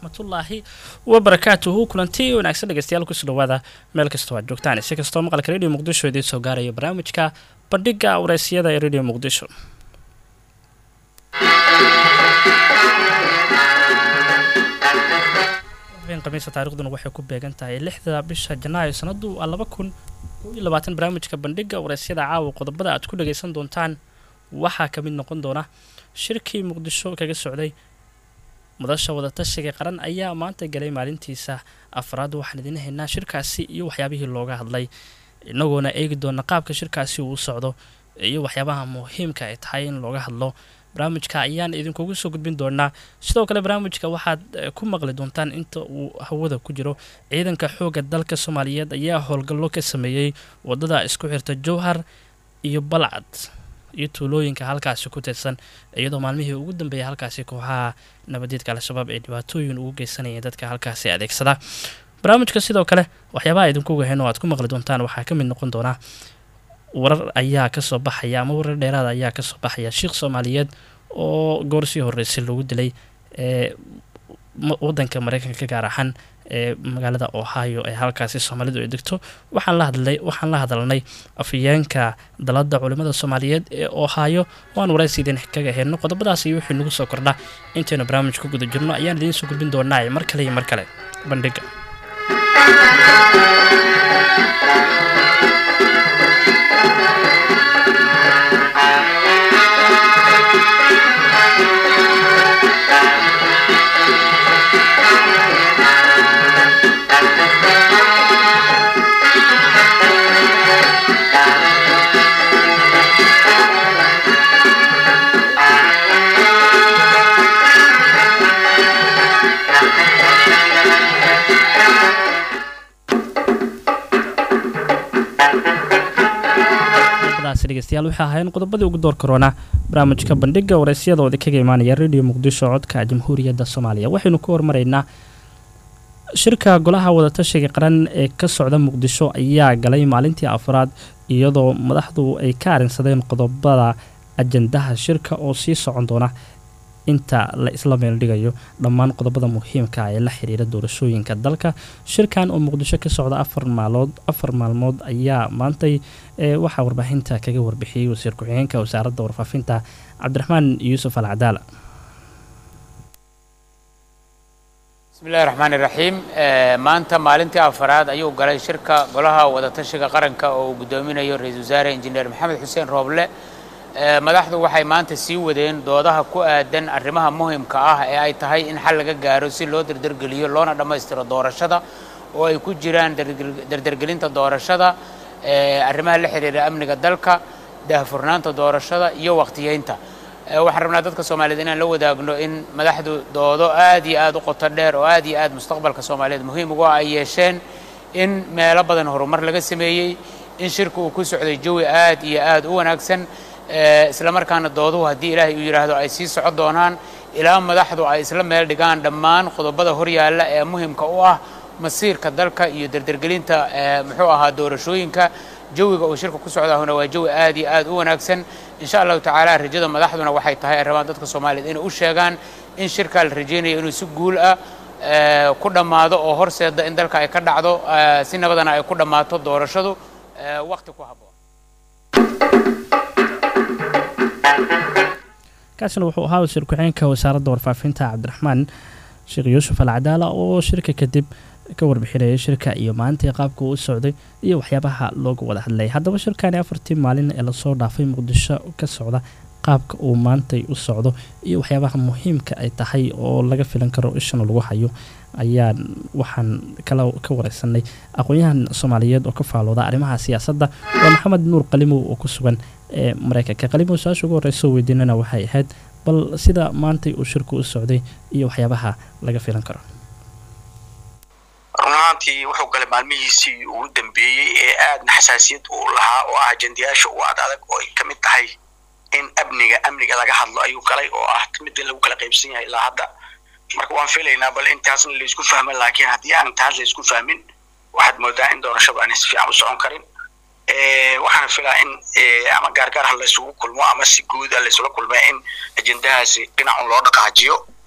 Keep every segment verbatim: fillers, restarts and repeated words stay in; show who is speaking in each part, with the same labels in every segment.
Speaker 1: waraxmatullaahi wabarakaatuhu kulantii wanaagsan dhegeystayaal ku soo dhawaada meel kasta oo aad joogtaan si kastoo maqalka radio muqdisho idin soo gaarayo barnaamijka bandhiga waraysiyaada ee radio muqdisho habeen khamiista taariikhduna waxay ku beegan tahay lixda bisha Janaayo sanadu laba kun iyo labaatan barnaamijka bandhiga waraysiyaada caawa qodobada aad ku dhageysan doontaan waxaa ka mid noqon doona shirkii muqdisho kaga socday madasha wada tashiga qaran ayaa maanta galay maalintiisa afraad waxaan idin haynaa shirkaasi iyo waxyaabihii looga hadlay inagoona eegi doona qaabka shirkaasi uu socdo iyo waxyaabaha muhiimka ay tahay in looga hadlo barnaamijka ayaan idinkugu soo gudbin doonaa sidoo kale barnaamijka waxaad ku maqli doontaan inta uu hawada ku jiro ciidanka xooga dalka Soomaaliyeed ayaa howlgallo ka sameeyay wadada isku xirta Jowhar iyo Balcad iyo tuulooyinka halkaas ku tirsan iyadoo maalmihii ugu dambeeyay halkaasi kooxaha nabadeedka al-shabaab ee dhibaatooyin ugu geysanayeen dadka halkaasi adeegsada barnaamijka sidoo kale waxyaabaha idinku weheen oo aad ku maqli doontaan waxaa ka mid noqon doona warar ayaa ka soo baxaya ama warar dheeraad ayaa ka soo baxaya sheekh Soomaaliyeed oo goorsii horeysay lagu dilay ee wadanka Mareykanka gaar ahaan ee magaalada Ohio ee halkaasi Soomaalidu ay degto waxaan la hadlay waxaan la hadalnay afyeenka dalada culimada Soomaaliyeed ee Ohio waan waraysiidin kaga heerno qodobadaas iyo wixii nagu soo kordha intaanu barnaamijka guda jirno ayaan idin soo gudbin doonaa mar kale iyo mar kale bandhiga dhegeystayaal waxa ahayn qodobadii ugu door corona barnaamijka bandhiga waraysiyaada oo kaga imaanaya radio muqdisho codka jamhuuriyadda Soomaaliya waxaynu ku hormareynaa shirka golaha wada tashiga qaran ee ka socda muqdisho ayaa galay maalintii afraad iyadoo madaxdu ay ka arinsadeen qodobada ajandaha shirka oo sii socon doona inta la isla meel dhigayo dhammaan qodobada muhiimka ah ee la xiriira doorashooyinka dalka shirkan oo muqdisho ka socda afar maalmood afar maalmood ayaa maantay ee waxa warbaahinta kaga warbixiyay wasiir ku-xigeenka wasaaradda warfaafinta Cabdiraxmaan Yuusuf Al-Cadaala
Speaker 2: bismillaahir rahmaanir rahiim maanta maalintii afraad ayuu galay shirka golaha wada tashiga qaranka oo uu gudoominayo ra'iisul wasaare injineer Maxamed Xuseen Rooble madaxdu waxay maanta sii wadeen doodaha ku aadan arrimaha muhiimka ah ee ay tahay in xal laga gaaro si loo dardargeliyo loona dhameystiro doorashada oo ay ku jiraan dardargelinta doorashada ee arrimaha la xiriira amniga dalka daahfurnaanta doorashada iyo waqtiyeynta waxaan rabnaa dadka Soomaaliyeed inaan la wadaagno in madaxdu doodo aad iyo aad u qoto dheer oo aad iyo aad mustaqbalka Soomaaliyeed muhiim ugu ah ay yeesheen in meelo badan horumar laga sameeyay in shirku uu ku socday jawi aad iyo aad u wanaagsan isla markaana dooduhu haddii Ilaahay uu yiraahdo ay sii socon doonaan ilaa madaxdu ay isla meel dhigaan dhammaan qodobada hor yaalla ee muhiimka u ah masiirka dalka iyo dardargelinta muxuu ahaa doorashooyinka jawiga oo shirka ku socdaahuna waa jawi aad iyo aad u wanaagsan insha Allah tacaala rajada madaxduna waxay tahay rabaan dadka Soomaaliyeed inay u sheegaan in shirka la rajeynayo inuu si guul ah ku dhamaado oo horseeda in dalka ay ka dhacdo si nabadana ay ku dhamaato doorashadu waqti ku haboon
Speaker 1: kaasina wuxuu ahaa wasiir ku-xigeenka wasaaradda warfaafinta Cabdiraxmaan Sheekh Yuusuf Al-Cadaala oo shirka kadib ka warbixinayay shirka iyo maanta qaabka uu socday iyo waxyaabaha looga wada hadlay haddaba shirkani afartii maalin ee la soo dhaafay muqdisho ka socda qaabka uu maanta u socdo iyo waxyaabaha muhiimka ay tahay oo laga filan karo ishan lagu hayo ayaan waxaan kala ka wareysanay aqoonyahan Soomaaliyeed oo ka faalooda arrimaha siyaasadda waa Maxamed Nuur Qalimo oo ku sugan ee Mareykanka Qalimo su'aasha ugu horeysa weydiinana waxay ahayd bal sida maanta uu shirku u socday iyo waxyaabaha laga filan karo
Speaker 3: runtii wuxuu galay maalmihiisii ugu dambeeyay ee aad xasaasiyad u lahaa oo ajandiyaasha uu adag oo ka mid tahay in amniga amniga laga hadlo ayuu galay oo ah mid lagu kala qaybsan yahay ilaa hadda marka waan filaynaa bal intaasna la isku fahmo laakiin haddii aan taas la isku fahmin waxaad moodaa in doorashadu aan si fiican u socon karin ee waxaan filaa in ama gaargaar hal la isugu kulmo ama si guud ah la isula kulmo in ajandahaasi dhinac loo dhaqaajiyo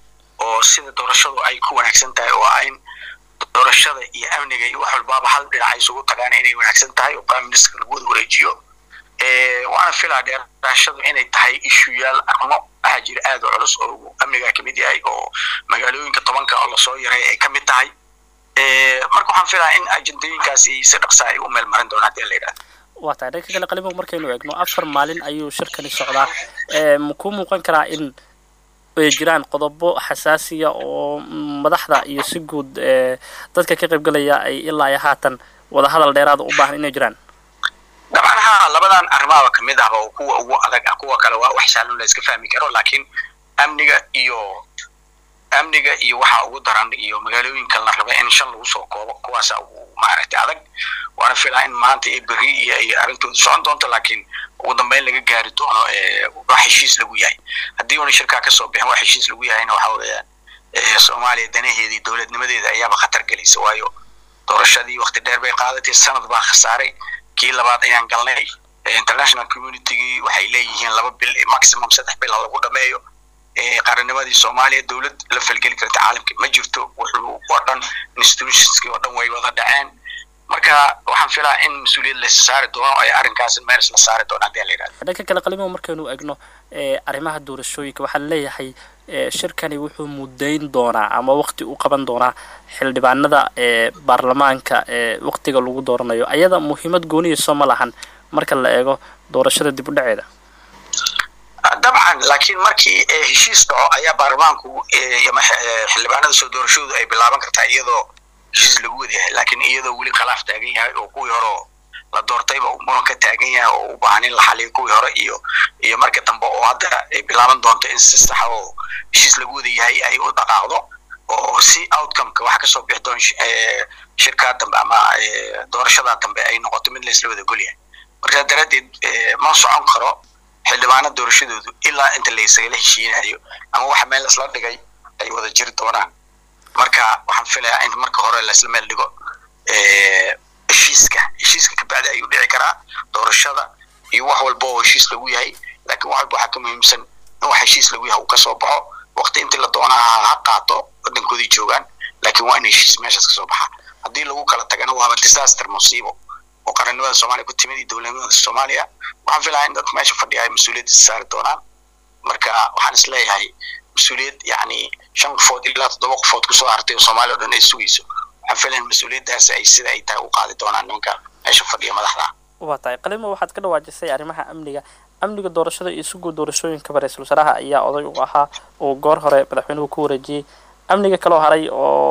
Speaker 3: oo sida doorashadu ay ku wanaagsan tahay oo ay doorashada iyo amniga iyo wax walba hal dhinac isugu tagaan inay wanaagsan tahay oo prime minister lagu wareejiyo ee waana filaa dheeraashadu inay tahay issueyaal arrimo ah jir aad u culus oo amniga ka mid yahay oo magaalooyinka tobanka oo la soo yaray ay ka mid tahay ee marka waxaan filaa in ajandooyinkaasi si dhaqso ah u meel marin doonaan hadii la yiraahdo
Speaker 1: waa tahay dadka kale qalimo markaynu eegno afar maalin ayuu shirkani socdaa ee ku muuqan karaa in ay jiraan qodobo xasaasiya oo madaxda iyo si guud ee dadka ka qayb galaya ay ilaa ay haatan wada hadal dheeraad u baahan inay jiraan
Speaker 3: dabanaha labadan arrimaha kamid ah oo kuwa ugu adag kuwa kale waa wax saalan la iska fahmi karo laakiin amniga iyo amniga iyo waxa ugu daran iyo magaalooyinka la raba in shan lagu soo koobo kuwaas uu maaragtay adag waana filaa in maanta ay bari iyo arintooda socon doonto laakiin ugu dambeyn laga gaari doono ee wax heshiis lagu yahay haddii uu shirka ka soo bixin wax heshiis lagu yahayna waxa weeyaan ee Soomaaliya danaheedii dawladnimadeeda ayaaba khatar galaysa waayo doorashadii waqti dheer bay qaadatay sanad baa khasaaray kii labaad ayaan galnay international community waxay leeyihiin laba bil maximum saddex bil lagu dhameeyo ee qarannimadii Soomaaliya dawlad la falgeli karta caalamka ma jirto wuxuu wadan institutions oo dhan way wada dhaceen marka waxaan filaa in mas'uuliyad la saari doono ay arrinkaas meel la saari doono hadii la yiraahdo
Speaker 1: dadka kale qalimo markaynu eegno ee arrimaha doorashooyinka waxa la leeyahay ee shirkani wuxuu mudayn doonaa ama waqti u qaban doonaa xildhibaanada ee baarlamaanka ee waqtiga lagu dooranayo ayada muhiimad gooniyo soo lahan marka la eego doorashada dib u dhaceeda
Speaker 3: dabcan laakiin markii heshiis dhaco ayaa baarlamaanku xildhibaanada soo doorashadu ay bilaaban kartaa iyadoo heshiis lagu wadayahay laakiin iyadoo wali khilaaf taagan yahay oo kuwii hore la doortayba muran ka taagan yahay oo u baahan in la xaliyo kuwii hore iyo iyo marka dambe oo hadda ay bilaaban doonto in si sax oo heshiis lagu wadayahay ay u dhaqaaqdo oo si outcome-ka waxa ka soo bixi doon shirkada dambe ama doorashada dambe ay noqoto mid la isla wada golyahay marka daradeed ma socon karo xildhibaanada doorashadoodu ilaa inta la isaga heshiinayo ama waxa meel isla dhigay ay wada jiri doonaan marka waxaan filayaa in marka hore la isla meel dhigo ee heshiiska heshiiska ka bacda ayuu dhici karaa doorashada iyo wax walba oo heshiis lagu yahay laakiin wax walba waxa ka muhiimsan in wax heshiis lagu yahay uu ka soo baxo waqti inta la doonaa ha qaato wadankoodii joogaan laakiin waa in heshiis meeshaas ka soo baxa haddii lagu kala tagana waa disaster musiibo oo qarannimada Soomaaliya ku timid dawladnimada Soomaaliya waxaan filayaa in dadka meesha fadhiya ay mas'uuliyad saari doonaan marka waxaan isleeyahay mas'uuliyad yani shan qofood ilaa toddoba qofood ku soo hartay Soomaaliya oo dhan ay sugayso waxaan filayaa mas'uuliyadaas ay sida ay tahay u qaadi doonaan nimanka meesha fadhiya madaxda
Speaker 1: waa tahay qalimo waxaad ka dhawaajisay arrimaha amniga amniga doorashada iyo sugu doorashooyinka ra'iisul wasaaraha ayaa oday u ahaa oo goor hore madaxweynuhu ku wareejiyay amniga kale oo haray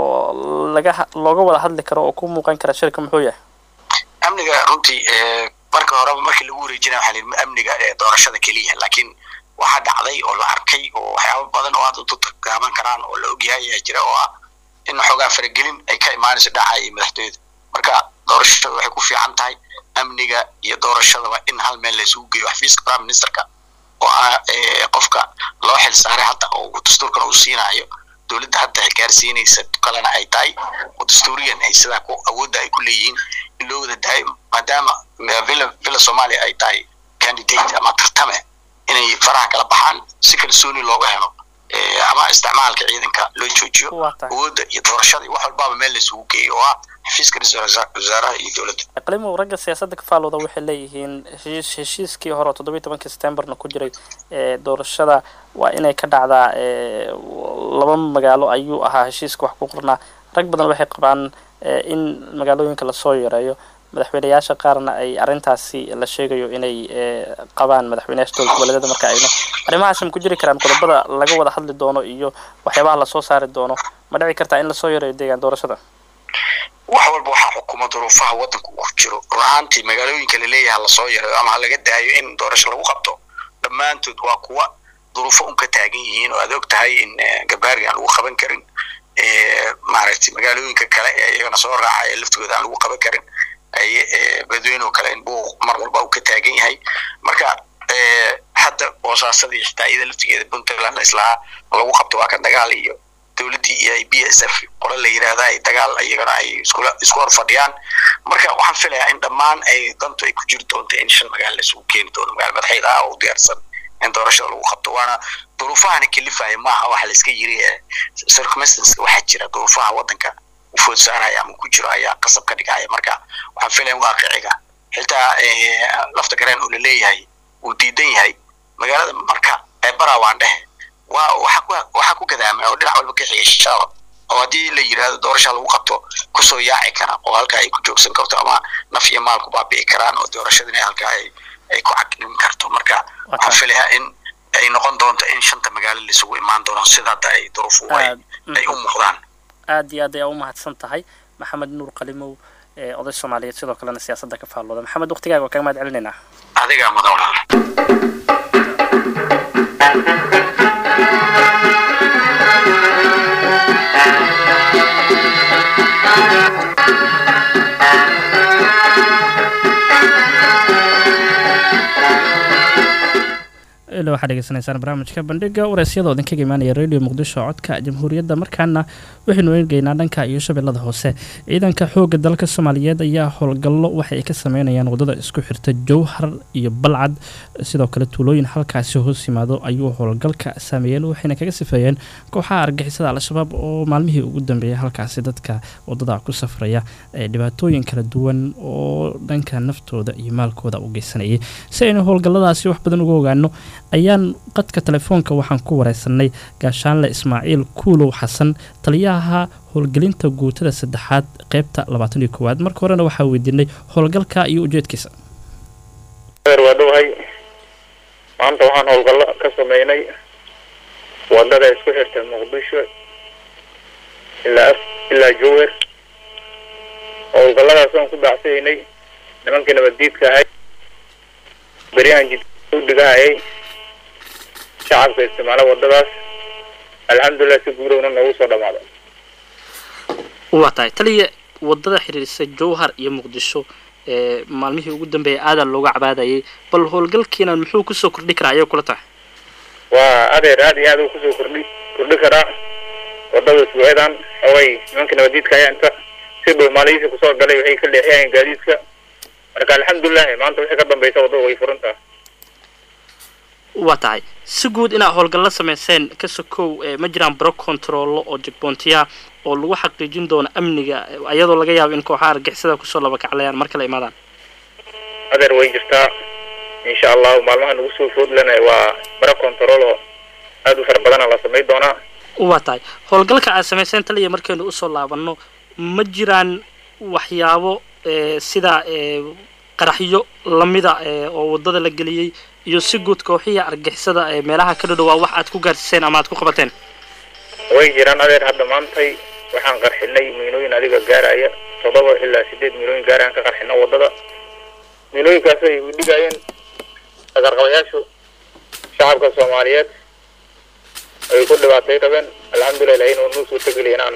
Speaker 1: oo laga looga wada hadli karo oo ku muuqan kara shirka muxuu yahay
Speaker 3: amniga runtii ee marka hore markii lagu wareejinay waxa la amniga ee doorashada kaliya laakiin waxa dhacday oo la arkay oo waxyaabo badan oo aad u taaban karaan oo la ogyahay jira oo ah in xogaa faragelin ay ka imaanayso dhacay madaxtooyada marka doorashada waxay ku fiican tahay amniga iyo doorashada in hal meel la isugu geeyo xafiiska prime ministerka oo ee qofka loo xil saaray hadda oo dastuurka uu siinayo dawladda hadda gaarsiinaysa kalena ay tahay oo dastuuriyan ay sida ku awood ay ku leeyihiin in loo wada daayo maadaama villa villa Soomaaliya ay tahay candidate ama tartame inay faraha kala baxaan si kalsooni looga helo ee ama isticmaalka ciidanka loo joojiyo awoodda iyo doorashada wax walba meel la isugu geeyo oo xafiiska wasaaraha iyo dawladda
Speaker 1: qalimo ragga siyaasadda ka faalooda waxay leeyihiin heshiiskii hore toddoba iyo tobanka September-na ku jiray ee doorashada waa inay ka dhacdaa ee laba magaalo ayuu ahaa heshiiska wax ku qornaa rag badan waxay qabaan in magaalooyinka la soo yareeyo madaxweynayaasha qaarna ay arintaasi la sheegayo inay qabaan madaxweynayaasha dowladda goboleedyada marka ayna arrimahaas ma ku jiri karaan qodobada laga wada hadli doono iyo waxyaabaha la soo saari doono ma dhici kartaa in la soo yareeyo deegaan doorashada
Speaker 3: wax walba waxa xukuumadda duruufaha wadanku ku jiro ruuxaantii magaalooyinka la leeyahay la soo yareeyo ama laga daayo in doorasho lagu qabto dhammaantood waa kuwa duruufo un ka taagan yihiin oo aad og tahay in gabaari aan lagu qaban karin ee maaragtay magaalooyinka kale ee iyagana soo raacay laftooda aan lagu qaban karin ay badweyno kale in buu mar walba uu ka taagan yahay marka ee hadda boosaasadii xitaa iyada laftigeeda Puntland islaa lagu qabto waa ka dagaal iyo dawladii iyo B S F qolo la yiraahdo ay dagaal iyagana ay isku isku hor fadhiyaan marka waxaan filayaa in dhammaan ay danto ay ku jirto doonto in shan magaalo la isugu keeni doono magaalo madaxeeda oo diyaarsan in doorashada lagu qabto waana duruufahan kalifaaya maaha waxa la iska yiri circumstances waxa jira duruufaha wadanka u foodsaanaya ama ku jiro ayaa qasab ka dhigaya marka waxaan filayn waaqiciga xitaa lafta gareen uu leeyahay uu diidan yahay magaalada marka ay barawaan dheh waa waxa ku waxa ku gadaamay oo dhinac walba ka xiishaa oo hadii la yiraahdo doorashada lagu qabto ku soo yaaci kara oo halka ay ku joogsan karto ama naf iyo maal ku baabi'i karaan oo doorashadana halka ay ay ku caqlin karto marka waxaan filayaa in ay noqon doonto in shanta magaalo la isugu imaan doono sida ay duruufu ay ay u muuqdaan
Speaker 1: aad iyo aad ay u mahadsan tahay maxamed nuur qalimow ee oday Soomaaliyeed sidoo kale siyaasadda ka faalooda maxamed waqtigaaga kaga mahad celinayna
Speaker 3: adiga madawlaha
Speaker 1: إلا واحد يجلس نيسان برامج كبندقة ورئيسية ضد كي جمانة راديو مقدسة عد كجمهورية دا مركنا وحنا وين جينا لنا كيوسف الله هوسه إذا كحوق الدلك الصومالية يا حول قلة وحي كسمين يعني وضد إسكوحر الجوهر يبلعد سيدا كلا تولوين حلقة سهو سمادو أيوه حول قل كساميل وحنا كجسفين كوحا أرجع سيدا على شباب ومعلمه قدام بيه حلقة سيدا ك وضد عكو سفرية دباتوين كلا دوان ودنك نفتو دا يمال كودا وجسني سينو حول قلة دا سيوح بدن وجوجانو ayaan qadka telefoonka waxaan ku wareysanay gaashaanle Ismaaciil Kuulow Xasan taliyaha howlgelinta guutada saddexaad qaybta labaatan iyo koowaad marka horena waxa weydiinay howlgalka iyo ujeedkiisa
Speaker 4: warwadohay maanta waxaan howlgal ka sameeynay wadada isku xirta Muqdisho ilaa ilaa Jowhar howlgalladaas aan ku baaxsaynay nimanka nabadiidka ahay bariyaan jid u dhigaayay شعب استعماله وداس الحمد لله سجورنا نوصل دماده
Speaker 1: واتاي تلي ودada xiriirisa Jowhar iyo Muqdisho ee maalmihii ugu dambeeyay aad looga cabaadayay bal howlgalkiina muxuu ku soo kordhi karaa kula tahay
Speaker 4: waa adeer aad iyo aad uu ku soo kordhi kordhi karaa wadada suuqadan away nimanka nabadiidka ayaa inta si dhow maalihiisa ku soo galay waxay ka leexiyeen gaadiidka marka alxamdulillah maanta wixii ka dambeeyay wadada way furantaa
Speaker 1: واتاي سجود إن هالجلة سمسين كسكو مجرم برو كنترول أو جبونتيا أو لو حقيقين دون أمنية أيضا لقيا إنكو حارق حسدا كسولة بك عليان مركل إمادان
Speaker 4: هذا ويجرتا إن شاء الله ومعلومة نوصل فود لنا وبرو كنترول هذا فربنا الله سمي دونا
Speaker 1: واتاي هالجلة كسمسين تلي مركل نوصل لابنو مجران وحياو سدا قرحيو لميدا أو ضد الجلية iyo si guud kooxiya argixisada ee meelaha ka dhawaa wax aad ku gaarsiiseen ama aad ku qabateen
Speaker 4: way jiraan adeer hadda maantay waxaan qarxinay miinooyin adiga gaaraya todoba ilaa sideed miinooyin gaaraan ka qarxinay wadada miinooyinkaas ay u dhigayeen agarqabayaashu shacabka Soomaaliyeed ay ku dhibaatay qabeen alxamdulillah inuu noo soo tagaleenaan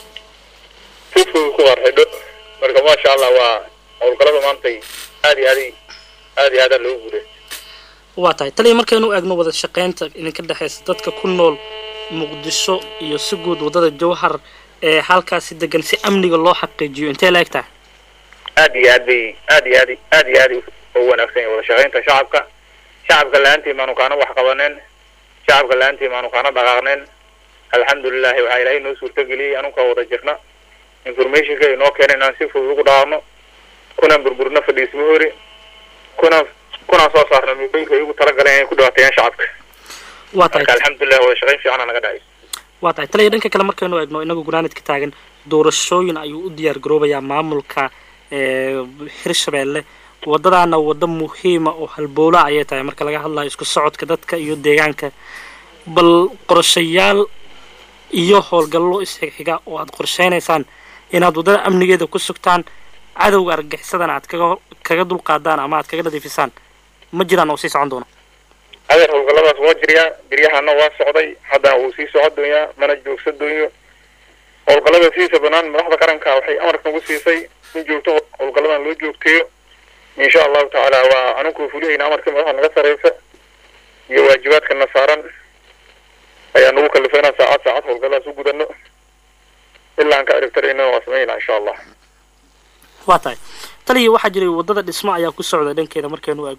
Speaker 4: si fudud ku qarxido marka ma sha Allah waa howlgallada maantay aad iyo aad aad iyo aad loo guuray
Speaker 1: واتاي تلي مركانو أجنو وذا شقينت إن كده حس دتك كنول مقدسو يسجود وذا الجوهر حالك سيد جنسي أمني الله حق جيو أنت لا يكتع
Speaker 4: أدي أدي أدي أدي أدي أدي هو نفسه وذا شقينت شعبك شعبك اللي أنت ما نكانوا وحقبنن شعبك اللي أنت ما نكانوا بغارنن الحمد لله وعليه نسول تجلي أنا كوذا جرنا information كي نو كان ناسي فوق دارنا كنا بربرنا في الاسموري كنا كنا soo saarnay miiqinka igu tala galeen ku dhawaatay shacabka
Speaker 1: waatay
Speaker 4: alxamdulillah waa shaqeyn fiican anaga dhacay
Speaker 1: waatay talay dhanka kale markaynu eegno inagu gunaanid ka taagan doorashooyin ayuu u diyaar garoobayaa maamulka ee Hirshabeelle wadadaana wada muhiim ah oo halbowla ay tahay marka laga hadlayo isku socodka dadka iyo deegaanka bal qorshayaal iyo howlgallo isxiga oo aad qorsheynaysaan inaad wadada amnigeeda ku sugtaan cadawga argagixisadana aad kaga kaga dul qaadaan ama aad kaga nadiifisaan ma jiraan oo sii socon doona
Speaker 4: adeer howlgalladaas waa jiriya biriyahana waa socday haddana wuu sii socon doonaa mana joogsan doono howlgallada siisa banaan madaxda qaranka waxay amarka ugu siisay in joogto howlgalladan loo joogteeyo insha Allah taala waa anagu fuliyayna amarka madaxda naga sareysa iyo waajibaadkana saaran ayaa nagu kalifayna saacad saacad howlgalladaas u gudano ilaa aan ka aragtarayna waa sameeyna insha Allah
Speaker 1: waatay taliye waxa jiray wadada dhismo ayaa ku socda dhankeeda markaynu eegno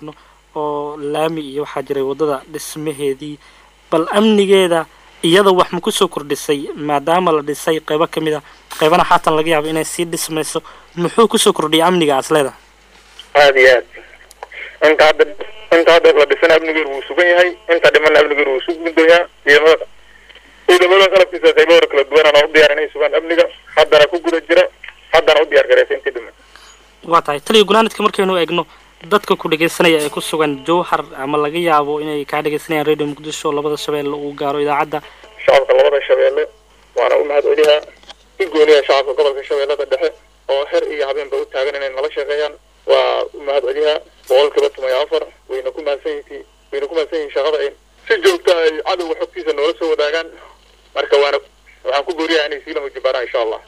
Speaker 1: oo laami iyo waxa jiray wadada dhismaheedii bal amnigeeda iyada wax ma ku soo kordhisay maadaama la dhisay qaybo kamid ah qaybana xaatan laga yaabo inay sii dhismayso muxuu ku soo kordhiyay amniga asleeda
Speaker 4: aad iyo aad inta hadda inta hadda la dhisana amnigeedu wuu sugan yahay inta dhiman amnigeedu wuu sugan doonaa ciidamada ciidamada qalabkiisa qaybada kala duwan oo u diyaarinay sugan amniga haddana ku guda jira haddana u diyaar gareysay inta dhiman
Speaker 1: waa tahay taliya gunaanadka markaynu eegno dadka ku dhageysanaya ee ku sugan Jowhar ama laga yaabo inay ka dhageysanayaan Radio Muqdisho labada shabeelle uu gaaro idaacada
Speaker 4: shacabka labada shabeelle waana u mahad celiyaa si gooniya shacabka gobolka shabeellada dhexe oo xer iyo habeenba u taagan inay nala shaqeeyaan waa u mahad celiyaa boqolkiiba toban iyo afar wayna ku mahadsan yihiin wayna ku mahadsan yihiin shaqada ay si joogto ah cadowga xogtiisa noola soo wadaagaan marka waana waxaan ku gooriyaa inay sii lama jibaaraan insha Allah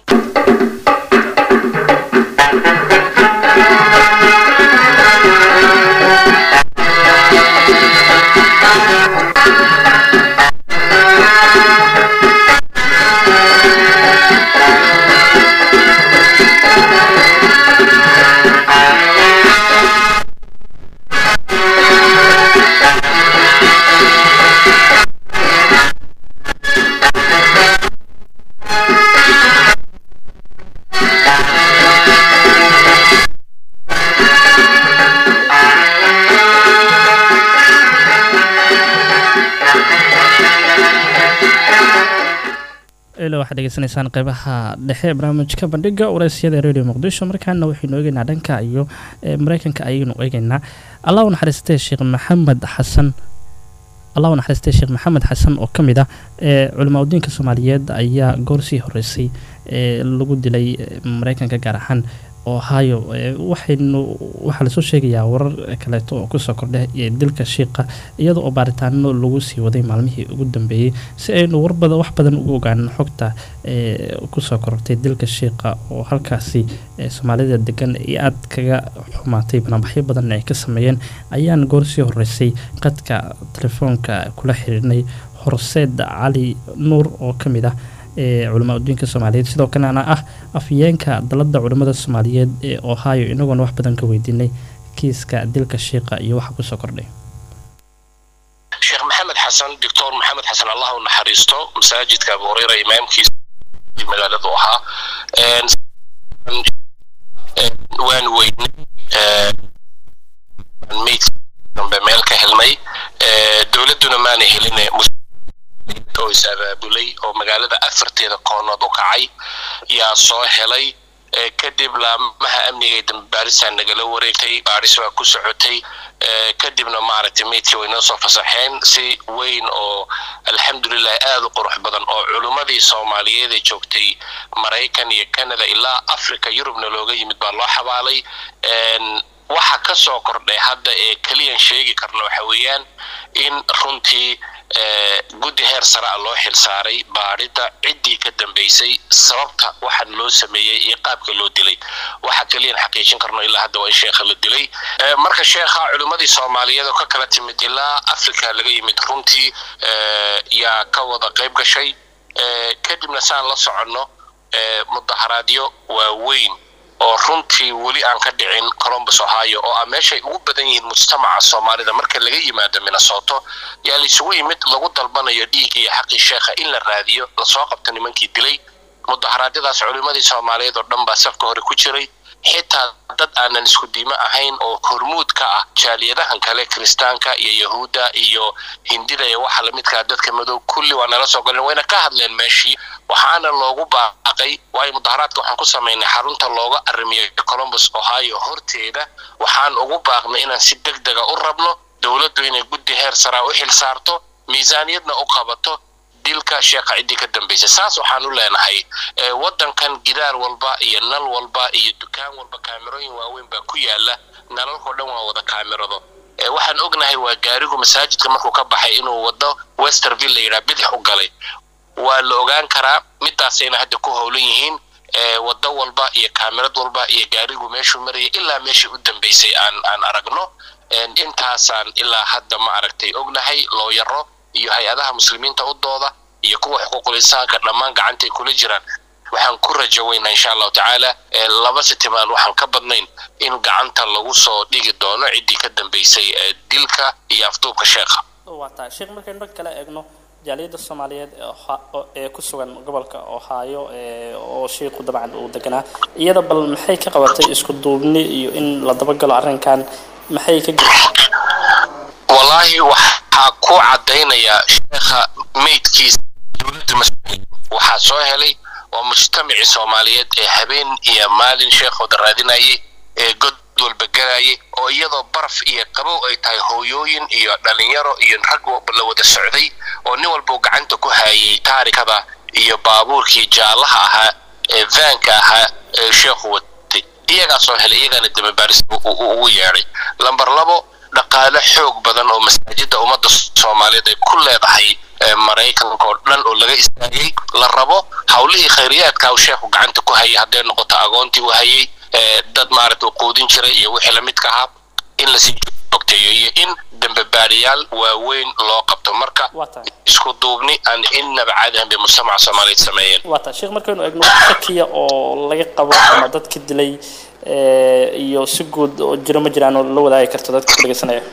Speaker 1: waxaad dhageysanaysaan qaybaha dhexe barnaamijka bandhiga waraysyada Radio Muqdisho markaana waxaynu eegaynaa dhanka iyo Mareykanka ayaynu eegaynaa Allah u naxariistay Sheekh Maxamed Xasan Allah u naxariistay Sheekh Maxamed Xasan oo kamid ah ee culimada diinka Soomaaliyeed ayaa goorsii horeysay ee lagu dilay Mareykanka gaar ahaan Ohio waxaynu waxa la soo sheegayaa warar kale oo ku soo kordhay dilka sheekha iyadoo baaritaano lagu sii waday maalmihii ugu dambeeyay si aynu warbada wax badan ugu ogaano xogta ee ku soo korortay dilka sheekha oo halkaasi Soomaalida degan ee aad kaga xumaatay banaanbaxyo badan ay ka sameeyeen ayaan goorsii horeysay qadka telefoonka kula xiriirnay Horseed Cali Nuur oo kamid ah ee culimada diinka Soomaaliyeed sidoo kale ana ah afyeenka dalada culimada Soomaaliyeed ee Ohio inagoo wax badan ka weydiinay kiiska dilka sheekha iyo waxa ku soo kordhay
Speaker 5: Sheekh Maxamed Xasan Doctor Maxamed Xasan Allah u naxariisto masaajidka Abu Hurayra imaamkiisa magaalada Ohio een waan weynay ee meet dambe meel ka helnay ee dawladuna maana helinay oo isaabulay oo magaalada afarteeda koonood u kacay yaa soo helay kadib laamaha amniga ee dambaarisan nagala wareegtay baaris waa ku socotay kadibna maaragtay meetii way noo soo fasaxeen si weyn oo alxamdulillah aad u qurux badan oo culimadii Soomaaliyeed ee joogtay Mareykan iyo Canada ilaa Afrika Yurubna looga yimid baa loo xabaalay een waxa ka soo kordhay hadda ee kaliyan sheegi karno waxa weeyaan in runtii guddi heer sare ah loo xil saaray baarida cidii ka dambeysay sababta waxa loo sameeyay iyo qaabka loo dilay waxa kaliyan xaqiijin karno ilaa hadda waa sheekha la dilay marka sheekha culimadii Soomaaliyeed oo ka kala timid ilaa Afrika laga yimid runtii yaa ka wada qayb gashay kadibna saan la socono mudaharaadyo waaweyn oo runtii wali aan ka dhicin Columbus Ohio oo ah meesha ugu badan yihiin mujtamaca Soomaalida marka laga yimaado Minnesota yaa la isugu yimid lagu dalbanayo dhiig iyo xaqi sheekha in la raadiyo la soo qabto nimankii dilay mudaharaadyadaas culimadii Soomaaliyeed oo dhan baa safka hore ku jiray xitaa dad aanan isku diimo ahayn oo hormuud ka ah jaaliyadahan kale Kristaanka iyo Yahuuda iyo Hindida iyo waxa la midka dadka madow kulli waa nala soo galeen wayna ka hadleen meeshii waxaana loogu baaqay way mudaharaadka waxaan ku sameeynay xarunta looga arrimiyo Columbus Ohio horteeda waxaan ugu baaqnay inaan si degdeg ah u rabno dawladdu inay guddi heer sare u xil saarto miisaaniyadna u qabato dilka sheekha cidii ka dambeysay saas waxaan u leenahay wadankan gidaar walba iyo nal walba iyo dukaan walba kaamirooyin waaweyn baa ku yaala nalalka dhan waa wada kaamirado waxaan ognahay waa gaarigu masaajidka markuu ka baxay inuu wado Westerville ila bidix u galay waa la ogaan karaa midaasayna hadda ku howlan yihiin wada walba iyo kaamirad walba iyo gaarigu meeshuu marayay ilaa meeshii u dambeysay aan aan aragno intaasaan ilaa hadda ma aragtay ognahay loo yaro iyo hay'adaha muslimiinta u dooda iyo kuwa xuquuqul insaanka dhamaan gacantay kula jiraan waxaan ku rajaweynaa insha allahu tacaala laba sitimaan waxaan ka badnayn in gacanta lagu soo dhigi doono ciddii ka dambeysay dilka iyo afduubka sheekha.
Speaker 1: waa tahay sheekh markaynu kala eegno jaaliyadda Soomaaliyeed ee ku sugan gobolka Ohio oo sheekhu dabcan uu deganaa iyada bal maxay ka qabatay isku duubni iyo in la daba galo arrinkan maxay ka gashay
Speaker 5: wallahi waxa ku cadeynaya sheekha meydkiisa dawladda mas'uul waxa soo helay oo mujtamaci Soomaaliyeed ee habeen iyo maalin sheekhu daraadinayay ee god walba galayay oo iyadoo baraf iyo qabow ay tahay hooyooyin iyo dhalinyaro iyo rag la wada socday oo nin walba gacanta ku hayay taarikada iyo baabuurkii jaalaha ahaa ee vaanka ahaa ee sheekhu watay iyaga soo helay iyagana daba baaris ugu yeeray. lambar labo dhaqaale xoog badan oo masaajidda ummadda Soomaaliyeed ay ku leedahay Mareykanka oo dhan oo laga istaagay la rabo hawlihii khayriyaadka oo sheekhu gacanta ku hayay haday noqoto agoontii uu hayay dad maaragtay qoodin jiray iyo wixii la midka ah in la sii joogteeyo iyo in dambe baariyaal waaweyn loo qabto marka isku duubni aan inaba caadihan bi mujtamaca Soomaaliyeed sameeyeen.
Speaker 1: waa tahay sheekh markaynu eegno shakiya oo laga qabo ama dadka dilay iyo si guud oo jiro ma jiraan oo la wadaagi karto dadka dhageysanaya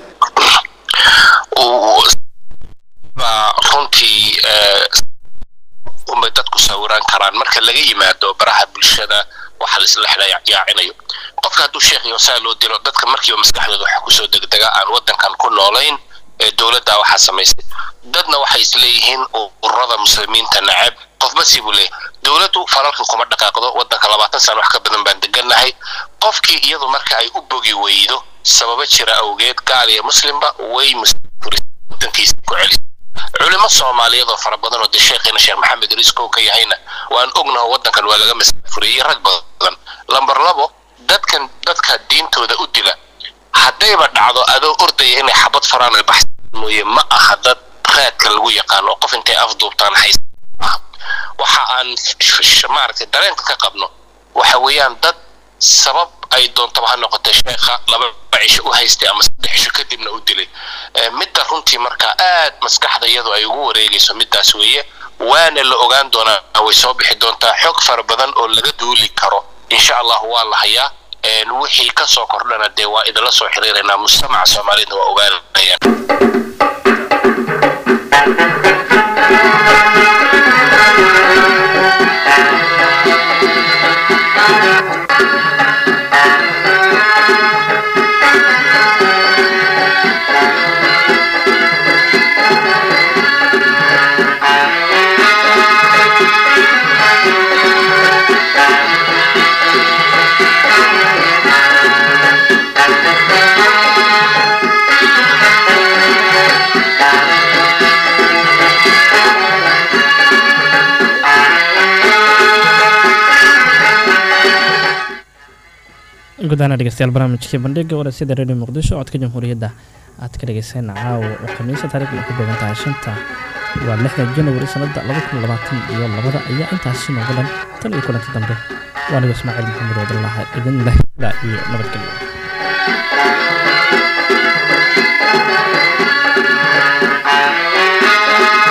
Speaker 5: waa runtii uma dadku sawiraan karaan marka laga yimaado baraha bulshada waxa la isla xidhaayacinayo qofka hadduu sheekh iyo saa loo dilo dadka markii maskaxdooda waxa ku soo degdega aan wadankan ku noolayn ee dawladda waxa samaysay dadna waxay isleeyihiin ururada muslimiinta nacab qofba si buu leeyahay dawladdu falalkan kuma dhaqaaqdo wadanka labaatan sano wax ka badan baan deganahay qofkii iyadu marka ay u bogi weydo sababa jira awgeed gaal iyo muslimba way wadankiisa ku celisay علماء Soomaaliyeed oo fara badan oo sheekheena Sheekh Maxamed Riisko ka yahayna waan ognahay wadankan waa laga mas'uuliyay rag badan lambar labo dadkan dadka diintooda u dila hadayba dhacdo adoo ordaya inay xabad faraan ay baxsan mooyee ma aha dad raadka lagu yaqaan oo qof intay afduubtaan haysta waxa aan shamaarka dareenka ka qabno waxa weeyaan dad sabab ay doonto ha noqotay sheekha laba cisho u haystay ama saddex cisho kadibna u dilay midda runtii marka aad maskaxda iyadu ay ugu wareegayso midaas weeye waana la ogaan doonaa way soo bixi doontaa xog fara badan oo laga duuli karo insha Allah waa la hayaa een wixii ka soo kordhana de waa idala soo xiriireynaa mujtamaca Soomaaliyeed waa ogaanayaan.
Speaker 1: gudaana dhageystayaal barnaamijkii bandhiga waraysiga Radio Muqdisho codka Jamhuuriyadda aad ka dhageyseen caawa oo khamiis taariikhda ku beegan tahay shanta waa lixda January sanada laba kun labaatan iyo laba ayaa intaas nooga dhan tan iyo kulanti dambe waa Ismaaciil Maxamed Abdullaah idin leh iyo nabadgelyo.